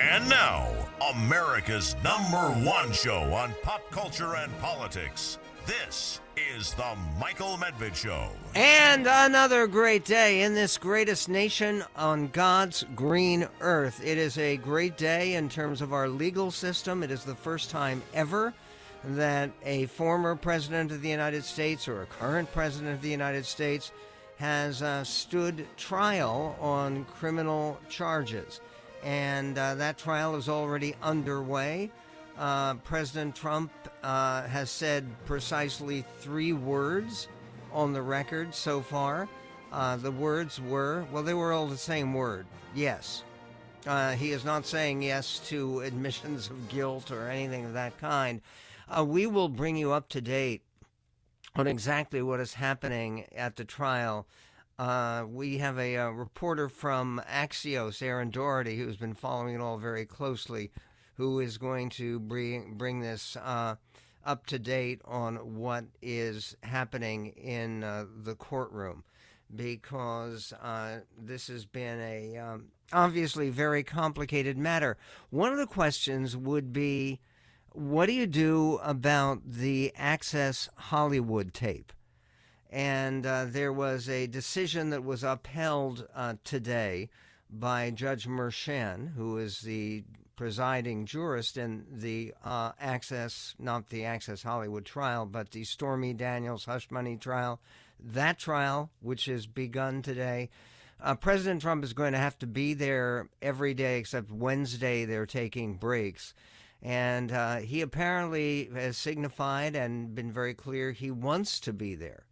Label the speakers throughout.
Speaker 1: And now, America's #1 show on pop culture and politics. This is the Michael Medved Show.
Speaker 2: And another great day in this greatest nation on God's green earth. It is a great day in terms of our legal system. It is the first time ever that a former president of the United States or a current president of the United States has stood trial on criminal charges. And that trial is already underway. President Trump has said precisely 3 words on the record so far. The words were, well, they were all the same word, yes. He is not saying yes to admissions of guilt or anything of that kind. We will bring you up to date on exactly what is happening at the trial. We have a reporter from Axios, Aaron Doherty, who's been following it all very closely, who is going to bring this up to date on what is happening in the courtroom, because this has been a obviously very complicated matter. One of the questions would be, what do you do about the Access Hollywood tape? And there was a decision that was upheld today by Judge Merchan, who is the presiding jurist in the not the Access Hollywood trial, but the Stormy Daniels hush money trial. That trial, which has begun today, President Trump is going to have to be there every day except Wednesday. They're taking breaks. And he apparently has signified and been very clear he wants to be there.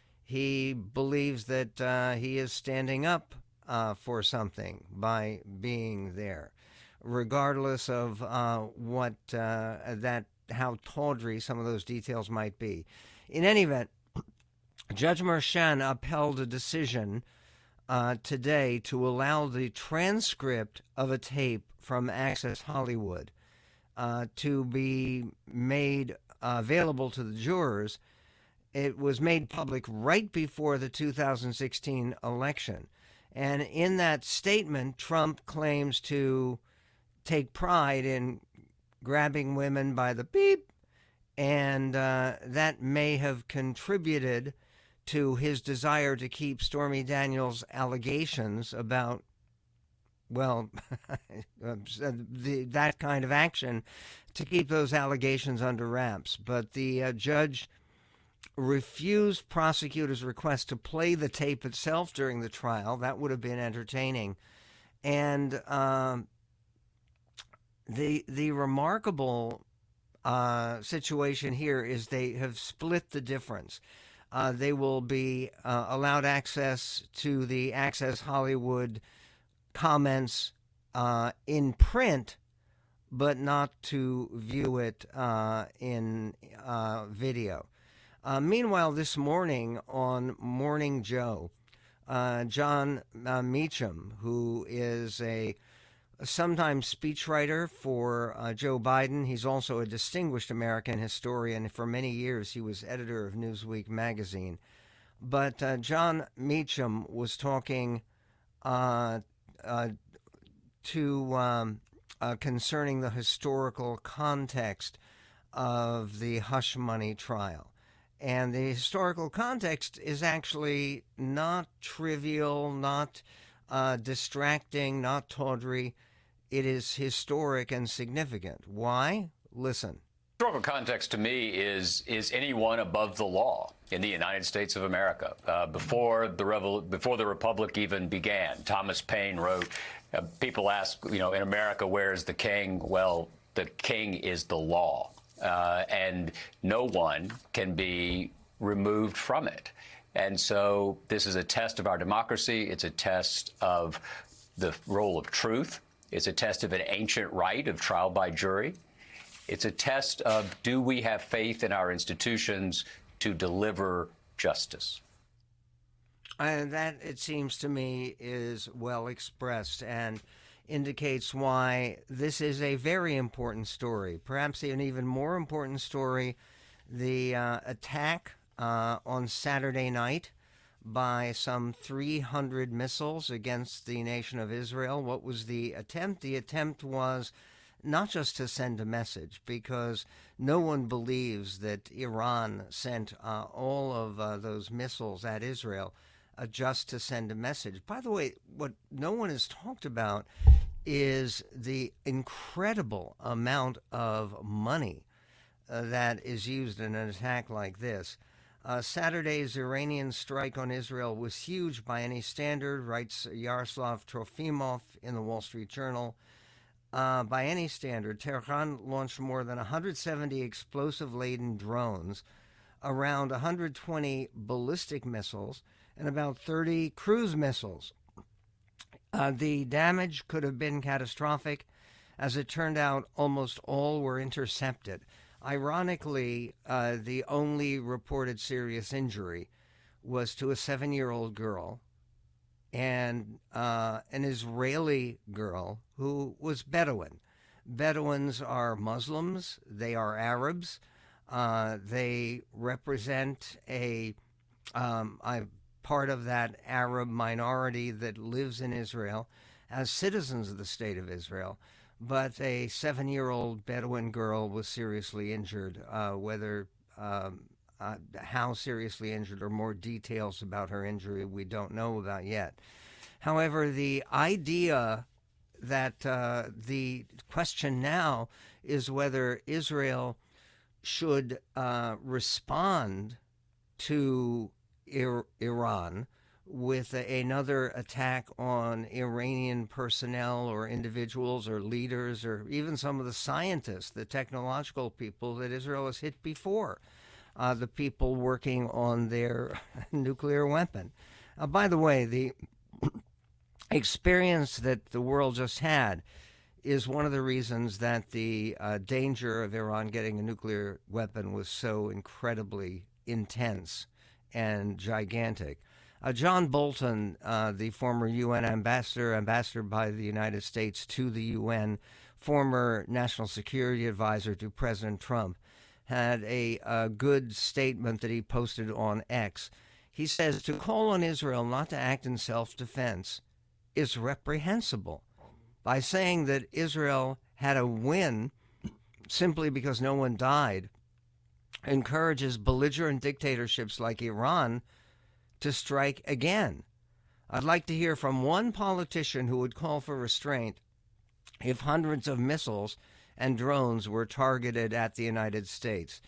Speaker 2: He believes that he is standing up for something by being there, regardless of how tawdry some of those details might be. In any event, Judge Merchan upheld a decision today to allow the transcript of a tape from Access Hollywood to be made available to the jurors. It was made public right before the 2016 election. And in that statement, Trump claims to take pride in grabbing women by the beep, and that may have contributed to his desire to keep Stormy Daniels' allegations about, well, that kind of action, to keep those allegations under wraps. But the judge refused prosecutors' request to play the tape itself during the trial. That would have been entertaining. And the remarkable situation here is they have split the difference. They will be allowed access to the Access Hollywood comments in print, but not to view it in video. Meanwhile, this morning on Morning Joe, John Meacham, who is a sometimes speechwriter for Joe Biden, he's also a distinguished American historian. For many years, he was editor of Newsweek magazine. But John Meacham was talking concerning the historical context of the hush money trial. And the historical context is actually not trivial, not distracting, not tawdry. It is historic and significant. Why? Listen.
Speaker 3: Historical context to me is anyone above the law in the United States of America. Before the Republic even began, Thomas Paine wrote, people ask, in America, where's the king? Well, the king is the law. And no one can be removed from it. And so this is a test of our democracy. It's a test of the role of truth. It's a test of an ancient right of trial by jury. It's a test of, do we have faith in our institutions to deliver justice?
Speaker 2: And that, it seems to me, is well expressed and indicates why this is a very important story. Perhaps an even more important story, the attack on Saturday night by some 300 missiles against the nation of Israel. What was the attempt? The attempt was not just to send a message, because no one believes that Iran sent all of those missiles at Israel just to send a message. By the way, what no one has talked about is the incredible amount of money that is used in an attack like this. Saturday's Iranian strike on Israel was huge by any standard, writes Yaroslav Trofimov in the Wall Street Journal. By any standard, Tehran launched more than 170 explosive-laden drones, around 120 ballistic missiles, and about 30 cruise missiles. The damage could have been catastrophic. As it turned out, almost all were intercepted. Ironically, the only reported serious injury was to a 7-year-old girl and an Israeli girl who was Bedouin. Bedouins are Muslims. They are Arabs. They represent a part of that Arab minority that lives in Israel as citizens of the state of Israel. But a 7-year-old Bedouin girl was seriously injured. How seriously injured or more details about her injury we don't know about yet. However, the idea that the question now is whether Israel should respond to Iran with another attack on Iranian personnel or individuals or leaders or even some of the scientists, the technological people that Israel has hit before, the people working on their nuclear weapon. By the way, the experience that the world just had is one of the reasons that the danger of Iran getting a nuclear weapon was so incredibly intense and gigantic. John Bolton, the former UN ambassador by the United States to the UN, former national security advisor to President Trump, had a good statement that he posted on X. He says, to call on Israel not to act in self-defense is reprehensible. By saying that Israel had a win simply because no one died, encourages belligerent dictatorships like Iran to strike again. I'd like to hear from one politician who would call for restraint if hundreds of missiles and drones were targeted at the United States.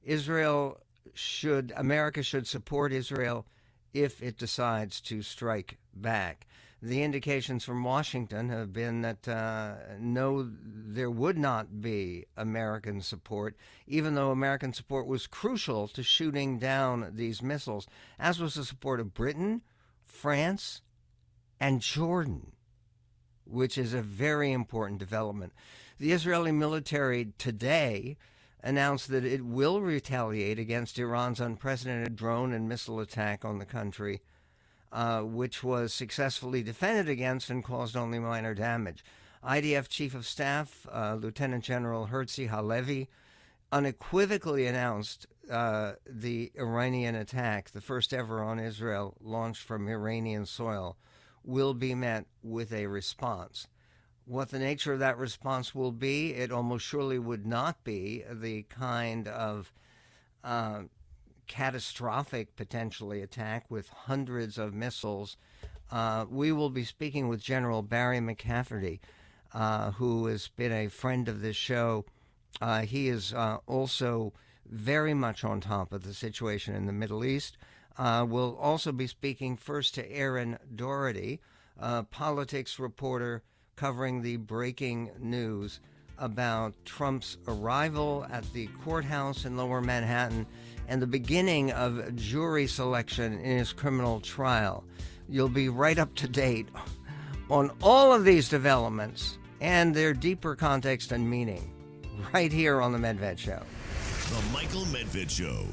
Speaker 2: America should support Israel if it decides to strike back. The indications from Washington have been that no, there would not be American support, even though American support was crucial to shooting down these missiles, as was the support of Britain, France, and Jordan, which is a very important development. The Israeli military today announced that it will retaliate against Iran's unprecedented drone and missile attack on the country, which was successfully defended against and caused only minor damage. IDF Chief of Staff, Lieutenant General Herzi Halevi, unequivocally announced the Iranian attack, the first ever on Israel, launched from Iranian soil, will be met with a response. What the nature of that response will be, it almost surely would not be the kind of catastrophic, potentially, attack with hundreds of missiles. We will be speaking with General Barry McCafferty, who has been a friend of this show. He is also very much on top of the situation in the Middle East. We'll also be speaking first to Aaron Doherty, a politics reporter covering the breaking news about Trump's arrival at the courthouse in Lower Manhattan and the beginning of jury selection in his criminal trial. You'll be right up to date on all of these developments and their deeper context and meaning right here on The Medved Show.
Speaker 1: The Michael Medved Show.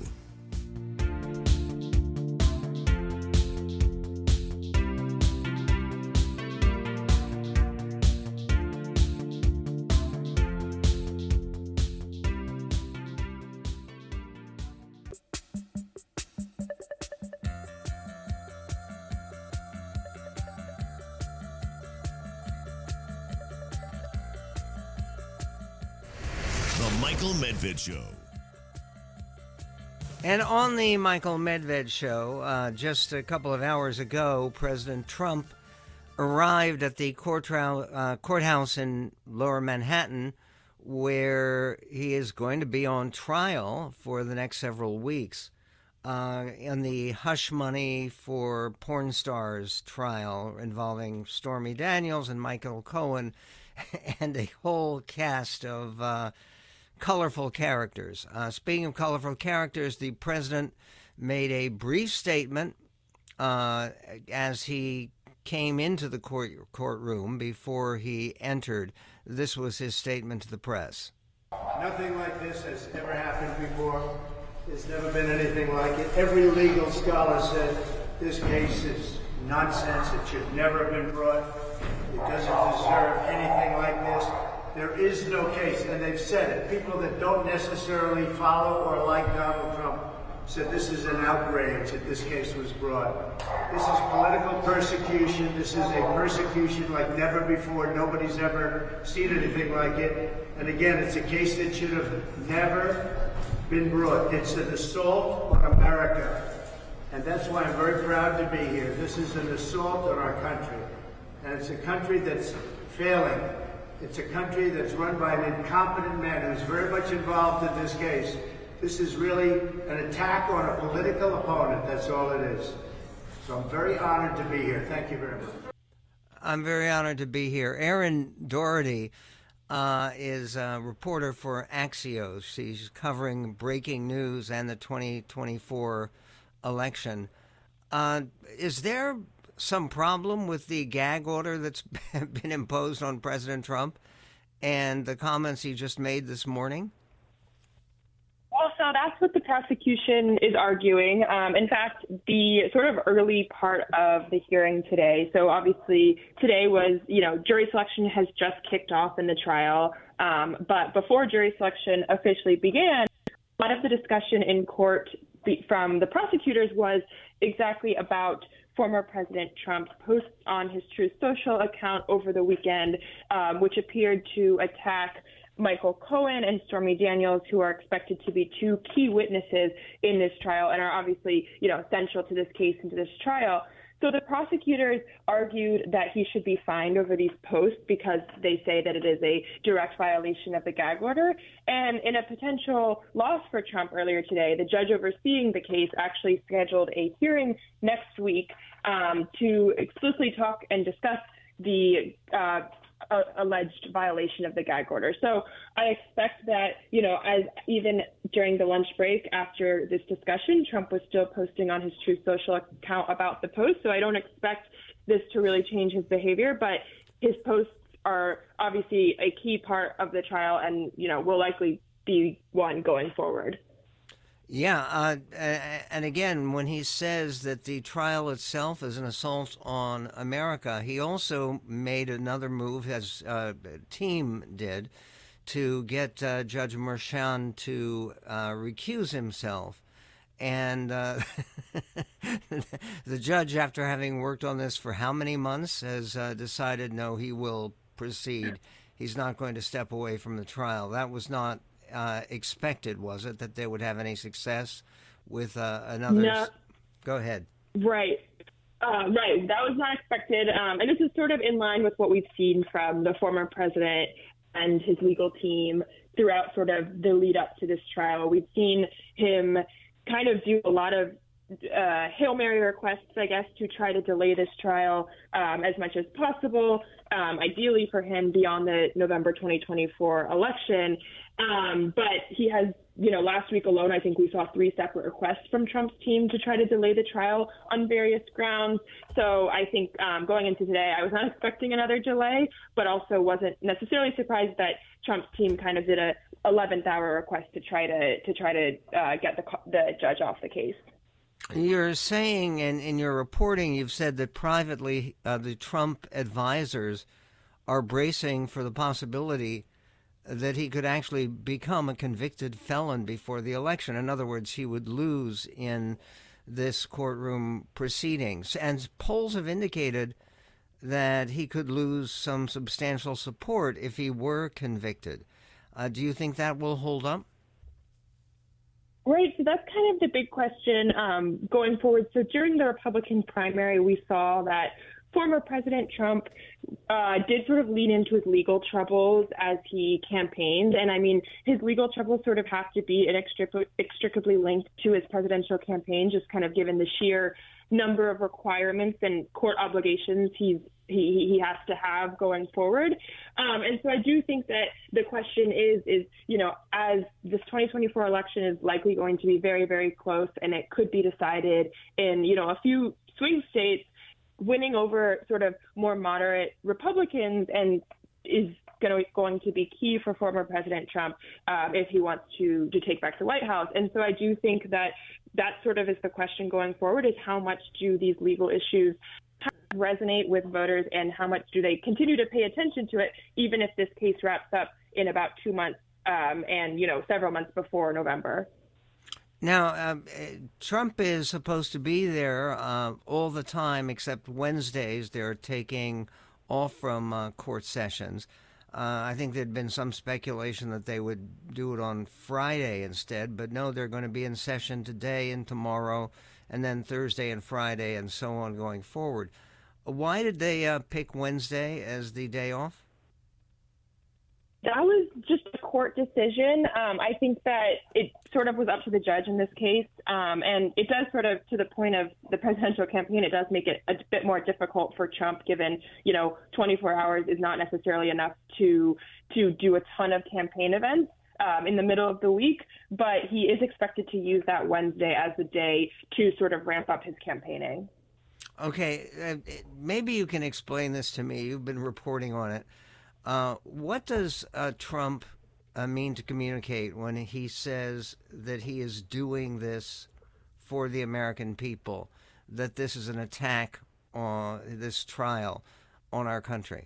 Speaker 1: The Michael Medved Show.
Speaker 2: And on the Michael Medved Show, just a couple of hours ago, President Trump arrived at the courthouse in Lower Manhattan, where he is going to be on trial for the next several weeks in the hush money for porn stars trial involving Stormy Daniels and Michael Cohen and a whole cast of colorful characters. Speaking of colorful characters, the president made a brief statement as he came into the courtroom before he entered. This was his statement to the press.
Speaker 4: Nothing like this has ever happened before. There's never been anything like it. Every legal scholar said this case is nonsense. It should never have been brought. It doesn't deserve anything like this. There is no case, and they've said it. People that don't necessarily follow or like Donald Trump said this is an outrage that this case was brought. This is political persecution. This is a persecution like never before. Nobody's ever seen anything like it. And again, it's a case that should have never been brought. It's an assault on America. And that's why I'm very proud to be here. This is an assault on our country. And it's a country that's failing. It's a country that's run by an incompetent man who's very much involved in this case. This is really an attack on a political opponent. That's all it is. So I'm very honored to be here. Thank you very much.
Speaker 2: I'm very honored to be here. Erin Doherty is a reporter for Axios. She's covering breaking news and the 2024 election. Is there some problem with the gag order that's been imposed on President Trump and the comments he just made this morning?
Speaker 5: Well, so that's what the prosecution is arguing. In fact, the sort of early part of the hearing today, so obviously today was, jury selection has just kicked off in the trial. But before jury selection officially began, a lot of the discussion in court from the prosecutors was exactly about former President Trump's posts on his Truth Social account over the weekend, which appeared to attack Michael Cohen and Stormy Daniels, who are expected to be two key witnesses in this trial and are obviously, essential to this case and to this trial. So the prosecutors argued that he should be fined over these posts because they say that it is a direct violation of the gag order. And in a potential loss for Trump earlier today, the judge overseeing the case actually scheduled a hearing next week to explicitly talk and discuss the alleged violation of the gag order. So I expect that, as even during the lunch break after this discussion, Trump was still posting on his Truth Social account about the post. So I don't expect this to really change his behavior, but his posts are obviously a key part of the trial and, will likely be one going forward.
Speaker 2: Yeah, and again, when he says that the trial itself is an assault on America, he also made another move, as a team did, to get Judge Merchan to recuse himself. And the judge, after having worked on this for how many months, has decided, no, he will proceed. He's not going to step away from the trial. That was not expected, was it, that they would have any success with another?
Speaker 5: No.
Speaker 2: Go ahead.
Speaker 5: Right. Right. That was not expected. And this is sort of in line with what we've seen from the former president and his legal team throughout sort of the lead up to this trial. We've seen him kind of do a lot of Hail Mary requests, I guess, to try to delay this trial as much as possible, ideally for him beyond the November 2024 election. But he has, last week alone, I think we saw 3 separate requests from Trump's team to try to delay the trial on various grounds. So I think going into today, I was not expecting another delay, but also wasn't necessarily surprised that Trump's team kind of did a 11th hour request to try to get the judge off the case.
Speaker 2: You're saying, and in your reporting, you've said that privately the Trump advisors are bracing for the possibility that he could actually become a convicted felon before the election. In other words, he would lose in this courtroom proceedings. And polls have indicated that he could lose some substantial support if he were convicted. Do you think that will hold up?
Speaker 5: Right. So that's kind of the big question going forward. So during the Republican primary, we saw that former President Trump did sort of lean into his legal troubles as he campaigned. And I mean, his legal troubles sort of have to be inextricably linked to his presidential campaign, just kind of given the sheer number of requirements and court obligations he has to have going forward. And so I do think that the question is, as this 2024 election is likely going to be very, very close, and it could be decided in, a few swing states, winning over sort of more moderate Republicans and is going to be key for former President Trump if he wants to take back the White House. And so I do think that sort of is the question going forward, is how much do these legal issues resonate with voters and how much do they continue to pay attention to it, even if this case wraps up in about 2 months and, several months before November.
Speaker 2: Now, Trump is supposed to be there all the time, except Wednesdays. They're taking off from court sessions. I think there'd been some speculation that they would do it on Friday instead, but no, they're going to be in session today and tomorrow, and then Thursday and Friday, and so on going forward. Why did they pick Wednesday as the day off?
Speaker 5: That was just a court decision. I think that it sort of was up to the judge in this case. And it does sort of, to the point of the presidential campaign, it does make it a bit more difficult for Trump, given, 24 hours is not necessarily enough to do a ton of campaign events in the middle of the week. But he is expected to use that Wednesday as the day to sort of ramp up his campaigning.
Speaker 2: Okay, maybe you can explain this to me. You've been reporting on it. What does Trump mean to communicate when he says that he is doing this for the American people, that this is an attack on this trial on our country?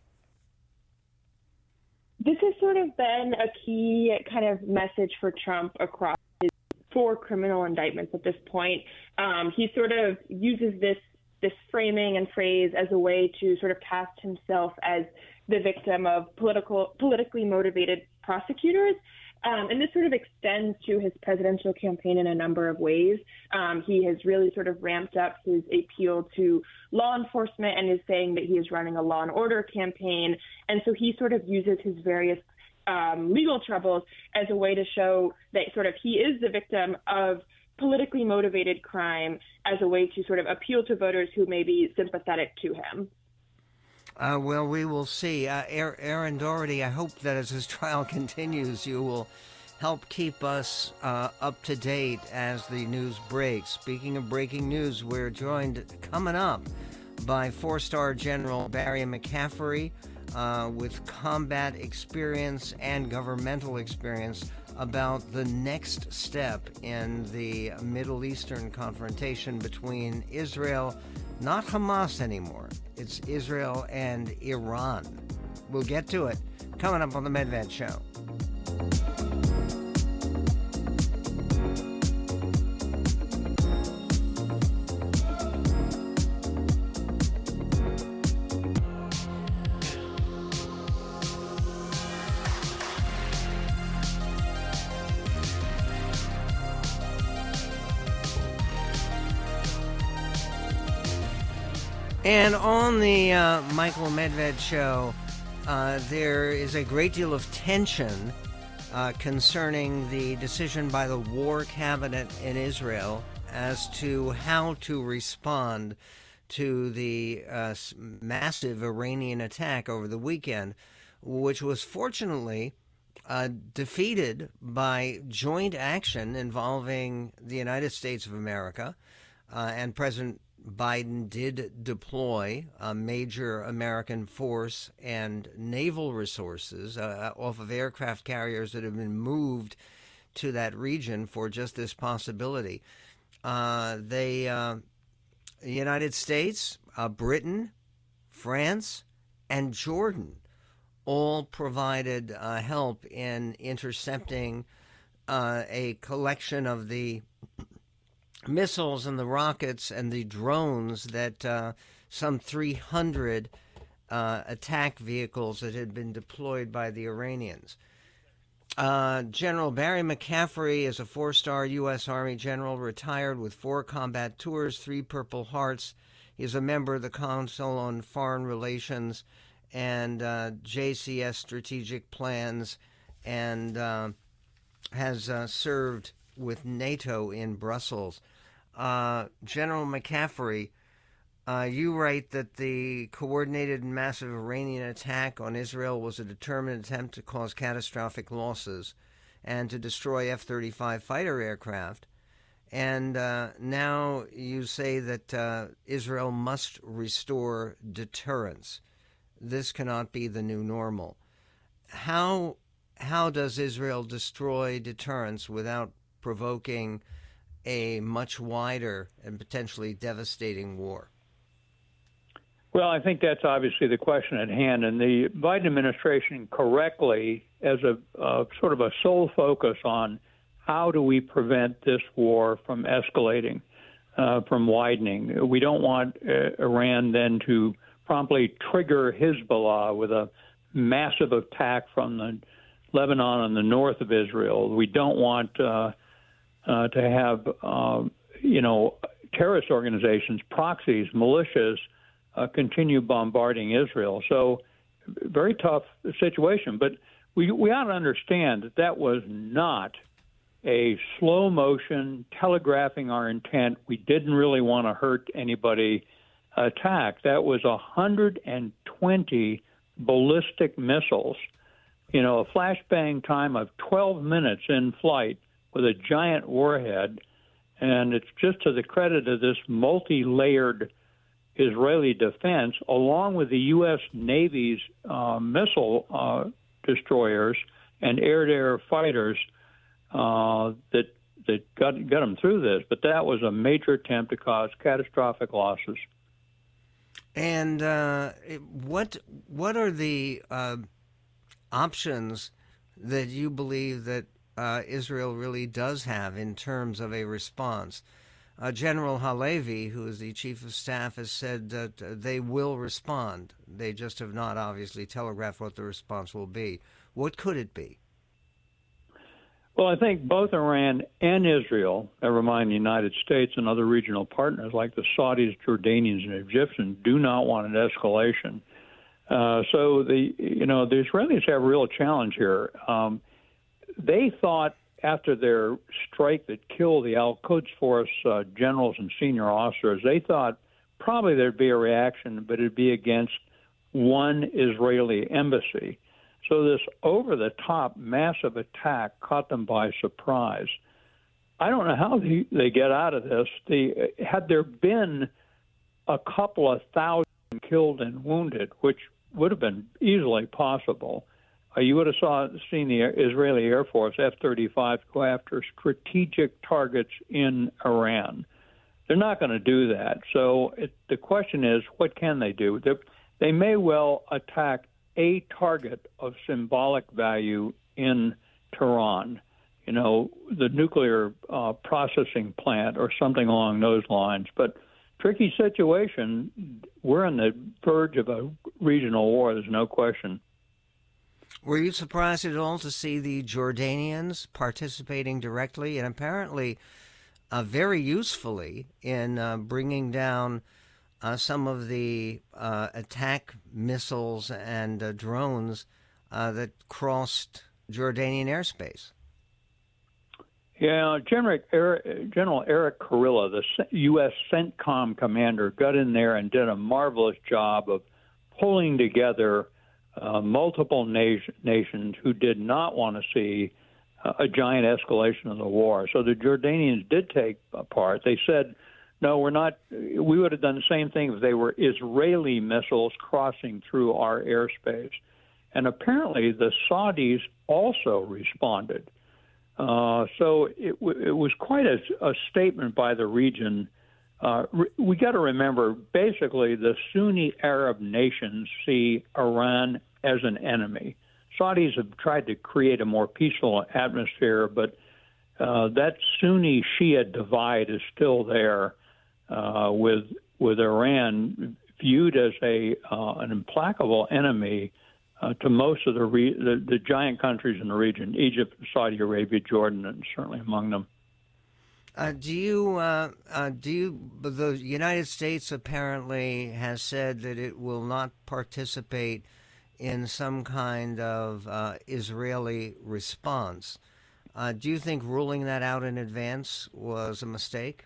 Speaker 5: This has sort of been a key kind of message for Trump across his 4 criminal indictments at this point. He sort of uses this framing and phrase as a way to sort of cast himself as the victim of politically motivated prosecutors. And this sort of extends to his presidential campaign in a number of ways. He has really sort of ramped up his appeal to law enforcement and is saying that he is running a law and order campaign. And so he sort of uses his various legal troubles as a way to show that sort of he is the victim of politically motivated crime, as a way to sort of appeal to voters who may be sympathetic to him.
Speaker 2: Well, we will see. Aaron Doherty, I hope that as his trial continues, you will help keep us up to date as the news breaks. Speaking of breaking news, we're joined coming up by 4-star General Barry McCaffrey with combat experience and governmental experience about the next step in the Middle Eastern confrontation between Israel, not Hamas anymore. It's Israel and Iran. We'll get to it coming up on the Medved Show. And on the Michael Medved Show, there is a great deal of tension concerning the decision by the War Cabinet in Israel as to how to respond to the massive Iranian attack over the weekend, which was fortunately defeated by joint action involving the United States of America, and President Biden did deploy a major American force and naval resources off of aircraft carriers that have been moved to that region for just this possibility. The United States, Britain, France, and Jordan all provided help in intercepting a collection of the missiles and the rockets and the drones that some 300 attack vehicles that had been deployed by the Iranians. General Barry McCaffrey is a 4-star U.S. Army general, retired with 4 combat tours, 3 Purple Hearts. He's a member of the Council on Foreign Relations and JCS Strategic Plans, and has served with NATO in Brussels. General McCaffrey, you write that the coordinated and massive Iranian attack on Israel was a determined attempt to cause catastrophic losses and to destroy F-35 fighter aircraft. And now you say that Israel must restore deterrence. This cannot be the new normal. How does Israel destroy deterrence without provoking a much wider and potentially devastating war?
Speaker 6: Well, I think that's obviously the question at hand, and the Biden administration correctly, as a sort of a sole focus on how do we prevent this war from escalating, from widening. We don't want Iran then to promptly trigger Hezbollah with a massive attack from the Lebanon and the north of Israel. We don't want to have, terrorist organizations, proxies, militias, continue bombarding Israel. So very tough situation. But we ought to understand that was not a slow motion telegraphing our intent. We didn't really want to hurt anybody attack. That was 120 ballistic missiles, a flashbang time of 12 minutes in flight with a giant warhead. And it's just to the credit of this multi-layered Israeli defense, along with the U.S. Navy's missile destroyers and air-to-air fighters, that got them through this. But that was a major attempt to cause catastrophic losses.
Speaker 2: And what are the options that you believe that Israel really does have in terms of a response? General Halevi, who is the chief of staff, has said that they will respond. They just have not obviously telegraphed what the response will be. What could it be?
Speaker 6: Well, I think both Iran and Israel, never mind the United States and other regional partners like the Saudis, Jordanians, and Egyptians, do not want an escalation. So the Israelis have a real challenge here. They thought after their strike that killed the Al-Quds Force generals and senior officers, they thought probably there'd be a reaction, but it'd be against one Israeli embassy. So this over-the-top massive attack caught them by surprise. I don't know how they get out of this. Had there been a couple of thousand killed and wounded, which would have been easily possible, you would have seen the Israeli Air Force F-35 go after strategic targets in Iran. They're not going to do that. So the question is, what can they do? They may well attack a target of symbolic value in Tehran, the nuclear processing plant or something along those lines. But tricky situation. We're on the verge of a regional war. There's no question.
Speaker 2: Were you surprised at all to see the Jordanians participating directly and apparently very usefully in bringing down some of the attack missiles and drones that crossed Jordanian airspace?
Speaker 6: Yeah, General Eric Kurilla, the U.S. CENTCOM commander, got in there and did a marvelous job of pulling together multiple nations who did not want to see a giant escalation of the war. So the Jordanians did take part. They said, no, we're not. We would have done the same thing if they were Israeli missiles crossing through our airspace. And apparently the Saudis also responded. So it was quite a statement by the region. We got to remember, basically, the Sunni Arab nations see Iran as an enemy. Saudis have tried to create a more peaceful atmosphere, but that Sunni-Shia divide is still there, with Iran viewed as an implacable enemy to most of the giant countries in the region, Egypt, Saudi Arabia, Jordan, and certainly among them.
Speaker 2: The United States apparently has said that it will not participate in some kind of Israeli response. Do you think ruling that out in advance was a mistake?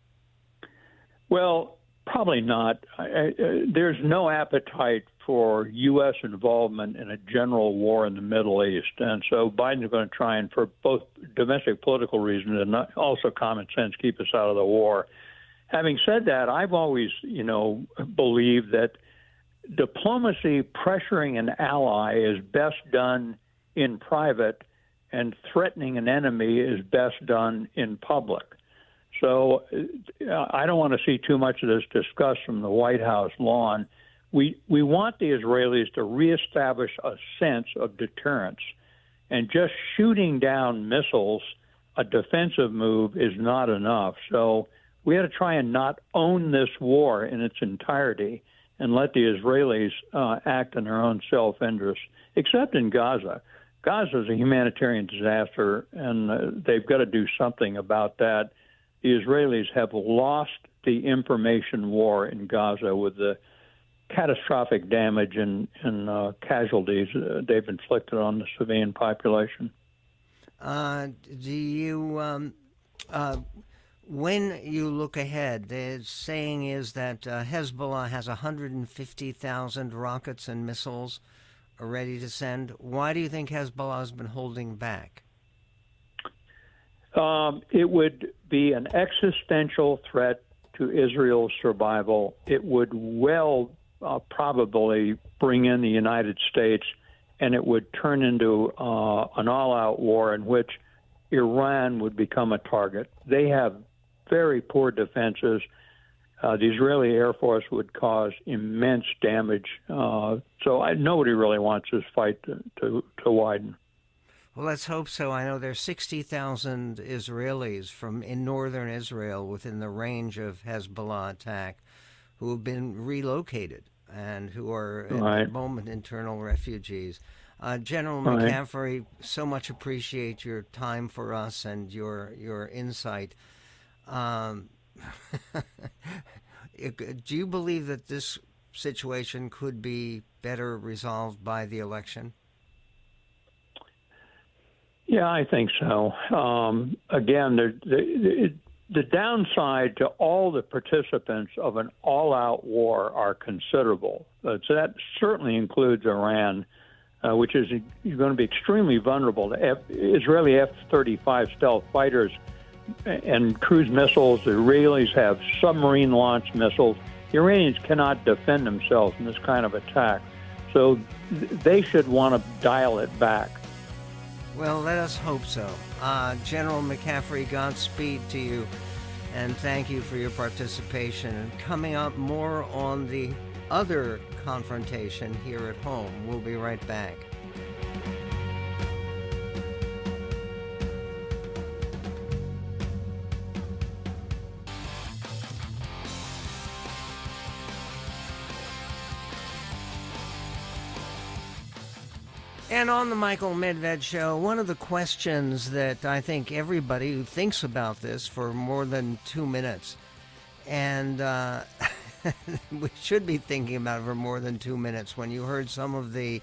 Speaker 6: Well, probably not. There's no appetite for U.S. involvement in a general war in the Middle East. And so Biden's going to try and, for both domestic political reasons and also common sense, keep us out of the war. Having said that, I've always, believed that diplomacy pressuring an ally is best done in private, and threatening an enemy is best done in public. So I don't want to see too much of this discussed from the White House lawn. We want the Israelis to reestablish a sense of deterrence, and just shooting down missiles, a defensive move, is not enough. So we had to try and not own this war in its entirety and let the Israelis act in their own self-interest, except in Gaza. Gaza is a humanitarian disaster, and they've got to do something about that. The Israelis have lost the information war in Gaza with the catastrophic damage and casualties they've inflicted on the civilian population.
Speaker 2: When you look ahead, the saying is that Hezbollah has 150,000 rockets and missiles ready to send. Why do you think Hezbollah has been holding back?
Speaker 6: It would be an existential threat to Israel's survival. It would probably bring in the United States, and it would turn into an all-out war in which Iran would become a target. They have very poor defenses. The Israeli Air Force would cause immense damage. So nobody really wants this fight to widen.
Speaker 2: Well, let's hope so. I know there's 60,000 Israelis in northern Israel within the range of Hezbollah attack who have been relocated and who are at the moment internal refugees. General McCaffrey, so much appreciate your time for us and your insight. Do you believe that this situation could be better resolved by the election?
Speaker 6: Yeah, I think so. Again, the downside to all the participants of an all-out war are considerable. So that certainly includes Iran, which is going to be extremely vulnerable to Israeli F-35 stealth fighters and cruise missiles. The Israelis have submarine-launched missiles. The Iranians cannot defend themselves in this kind of attack. So they should want to dial it back.
Speaker 2: Well, let us hope so. General McCaffrey, Godspeed to you, and thank you for your participation. And coming up, more on the other confrontation here at home. We'll be right back. And on the Michael Medved Show, one of the questions that I think everybody who thinks about this for more than 2 minutes, and we should be thinking about it for more than 2 minutes, when you heard some of the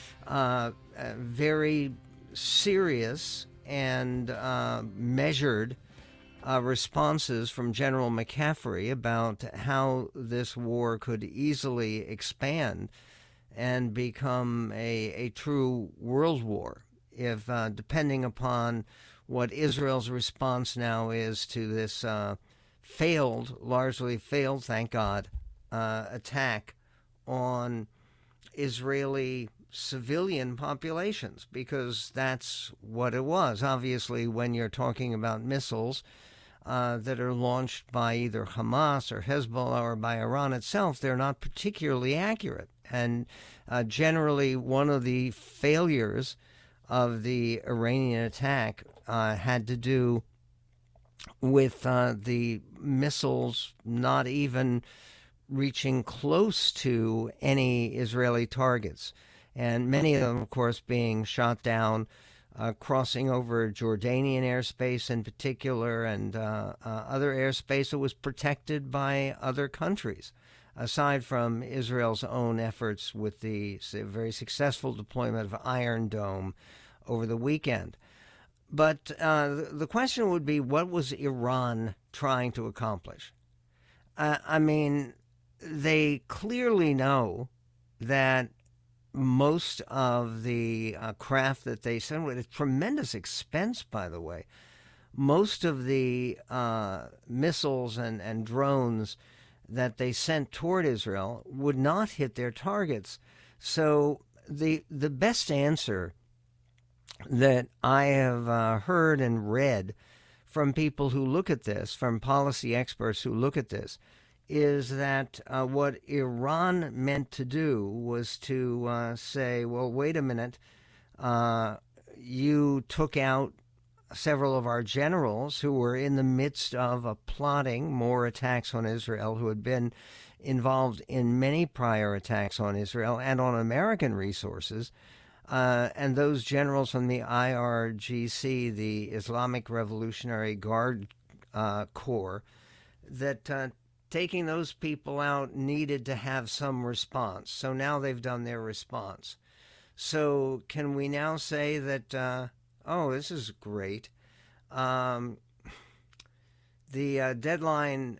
Speaker 2: very serious and measured responses from General McCaffrey about how this war could easily expand and become a true world war if, depending upon what Israel's response now is to this largely failed, thank God, attack on Israeli civilian populations, because that's what it was. Obviously, when you're talking about missiles that are launched by either Hamas or Hezbollah or by Iran itself, they're not particularly accurate. And generally, one of the failures of the Iranian attack had to do with the missiles not even reaching close to any Israeli targets. and many of them, of course, being shot down, crossing over Jordanian airspace in particular, and other airspace that was protected by other countries, aside from Israel's own efforts with the very successful deployment of Iron Dome over the weekend. But the question would be, what was Iran trying to accomplish? I mean, they clearly know that most of the craft that they send, with a tremendous expense, by the way, most of the missiles and drones that they sent toward Israel would not hit their targets. So the best answer that I have heard and read from people who look at this, from policy experts who look at this, is that what Iran meant to do was to say, well, wait a minute, you took out several of our generals who were in the midst of plotting more attacks on Israel, who had been involved in many prior attacks on Israel and on American resources. And those generals from the IRGC, the Islamic Revolutionary Guard Corps, that taking those people out needed to have some response. So now they've done their response. So can we now say that, oh, this is great. The deadline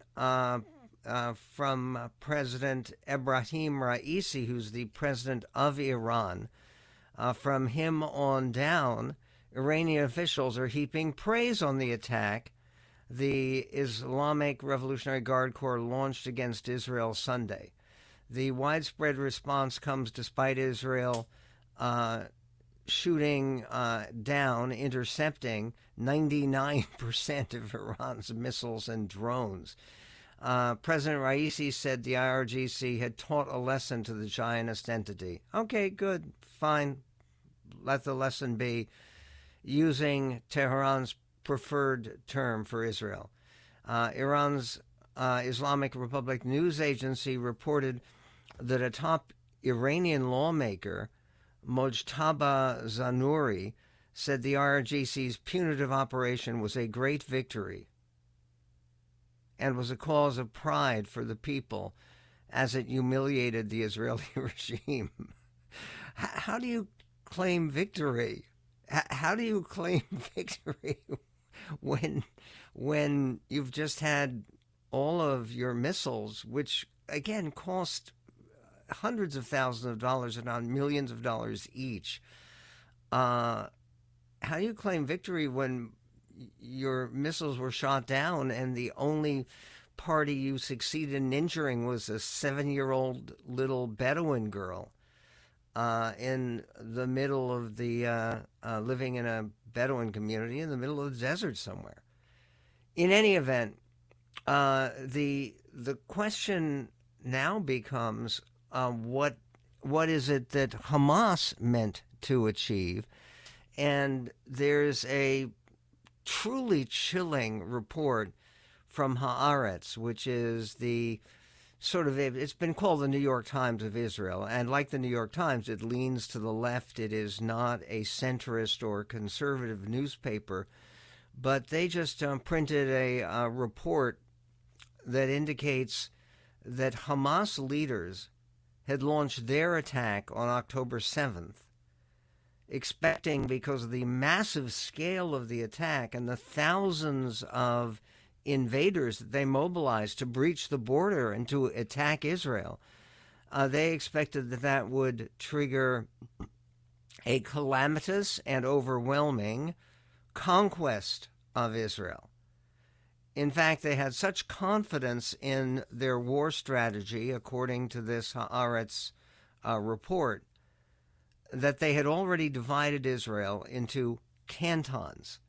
Speaker 2: from President Ebrahim Raisi, who's the president of Iran, from him on down, Iranian officials are heaping praise on the attack the Islamic Revolutionary Guard Corps launched against Israel Sunday. The widespread response comes despite Israel shooting down, intercepting 99% of Iran's missiles and drones. President Raisi said the IRGC had taught a lesson to the Zionist entity. Okay, good, fine. Let the lesson be using Tehran's preferred term for Israel. Iran's Islamic Republic news agency reported that a top Iranian lawmaker, Mojtaba Zanouri, said the IRGC's punitive operation was a great victory and was a cause of pride for the people as it humiliated the Israeli regime. How do you claim victory? How do you claim victory when you've just had all of your missiles, which again cost hundreds of thousands of dollars and not millions of dollars each? How do you claim victory when your missiles were shot down and the only party you succeeded in injuring was a 7-year-old little Bedouin girl in the middle of the living in a Bedouin community in the middle of the desert somewhere? In any event, the question now becomes what is it that Hamas meant to achieve? And there's a truly chilling report from Haaretz, which is the sort of, it's been called the New York Times of Israel. And like the New York Times, it leans to the left. It is not a centrist or conservative newspaper. But they just printed a report that indicates that Hamas leaders had launched their attack on October 7th, expecting, because of the massive scale of the attack and the thousands of invaders that they mobilized to breach the border and to attack Israel, they expected that that would trigger a calamitous and overwhelming conquest of Israel. In fact, they had such confidence in their war strategy, according to this Haaretz report, that they had already divided Israel into cantons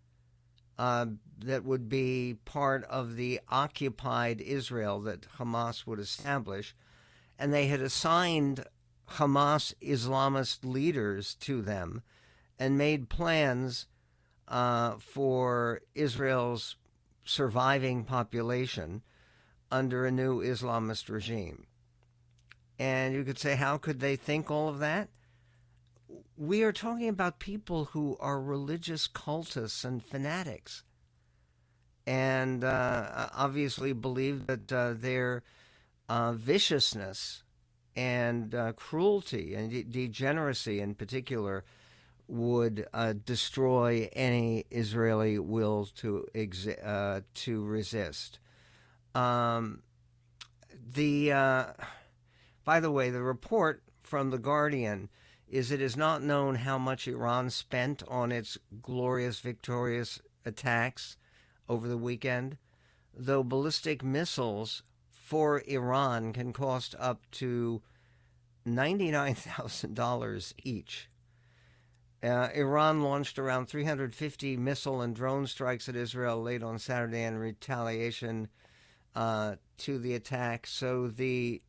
Speaker 2: that would be part of the occupied Israel that Hamas would establish, and they had assigned Hamas Islamist leaders to them and made plans for Israel's surviving population under a new Islamist regime. And you could say, how could they think all of that? we are talking about people who are religious cultists and fanatics, and obviously believe that their viciousness and cruelty and degeneracy in particular would destroy any Israeli will to resist. By the way, the report from The Guardian is it is not known how much Iran spent on its glorious, victorious attacks over the weekend, though ballistic missiles for Iran can cost up to $99,000 each. Iran launched around 350 missile and drone strikes at Israel late on Saturday in retaliation to the attack. So the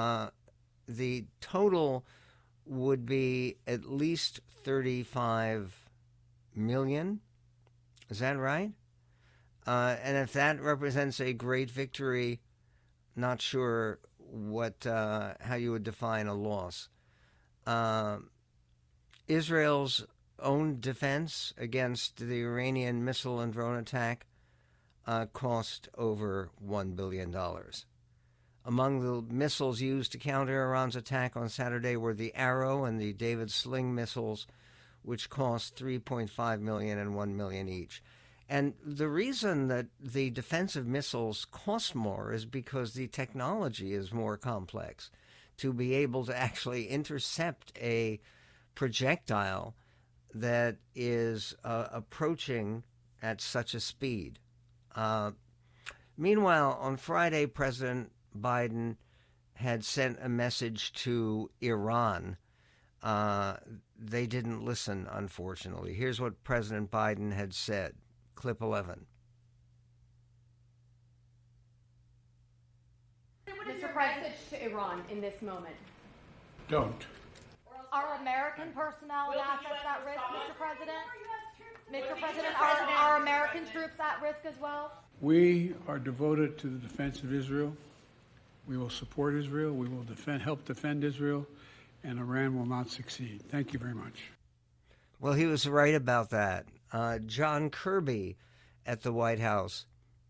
Speaker 2: total would be at least 35 million. Is that right? And if that represents a great victory, not sure how you would define a loss. Israel's own defense against the Iranian missile and drone attack cost over $1 billion. Among the missiles used to counter Iran's attack on Saturday were the Arrow and the David Sling missiles, which cost $3.5 million and $1 million each. And the reason that the defensive missiles cost more is because the technology is more complex to be able to actually intercept a projectile that is approaching at such a speed. Meanwhile, on Friday, President Biden had sent a message to Iran. They didn't listen, unfortunately. Here's what President Biden had said. Clip 11.
Speaker 7: Mr. President, to Iran in this moment.
Speaker 8: Don't.
Speaker 7: Are American personnel and assets at risk, Mr. President? Mr. President, are American troops at risk as well?
Speaker 8: We are devoted to the defense of Israel. We will support Israel. We will help defend Israel, and Iran will not succeed. Thank you very much.
Speaker 2: Well, he was right about that. John Kirby at the White House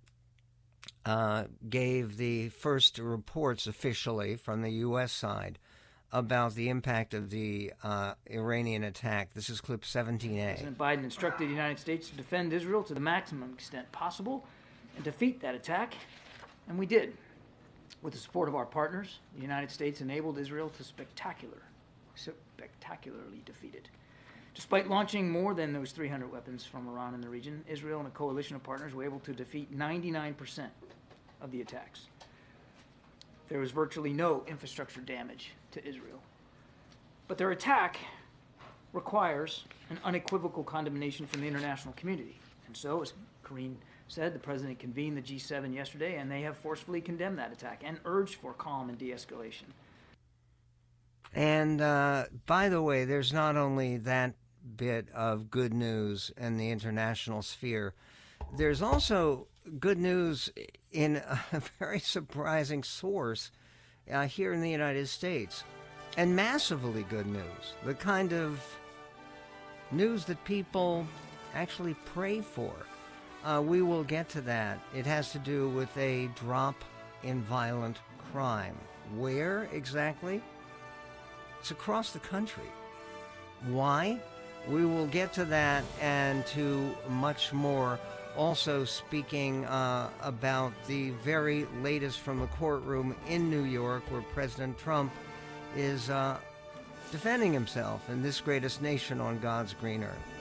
Speaker 2: gave the first reports officially from the U.S. side about the impact of the Iranian attack. This is clip 17A.
Speaker 9: President Biden instructed the United States to defend Israel to the maximum extent possible and defeat that attack, and we did. With the support of our partners, the United States enabled Israel to spectacularly defeat it. Despite launching more than those 300 weapons from Iran in the region, Israel and a coalition of partners were able to defeat 99% of the attacks. There was virtually no infrastructure damage to Israel. But their attack requires an unequivocal condemnation from the international community. And so, as Karine said, the president convened the G7 yesterday, and they have forcefully condemned that attack and urged for calm and de-escalation.
Speaker 2: And by the way, there's not only that bit of good news in the international sphere, there's also good news in a very surprising source here in the United States, and massively good news, the kind of news that people actually pray for. We will get to that. It has to do with a drop in violent crime. Where exactly? It's across the country. Why? We will get to that and to much more. Also speaking about the very latest from the courtroom in New York, where President Trump is defending himself in this greatest nation on God's green earth.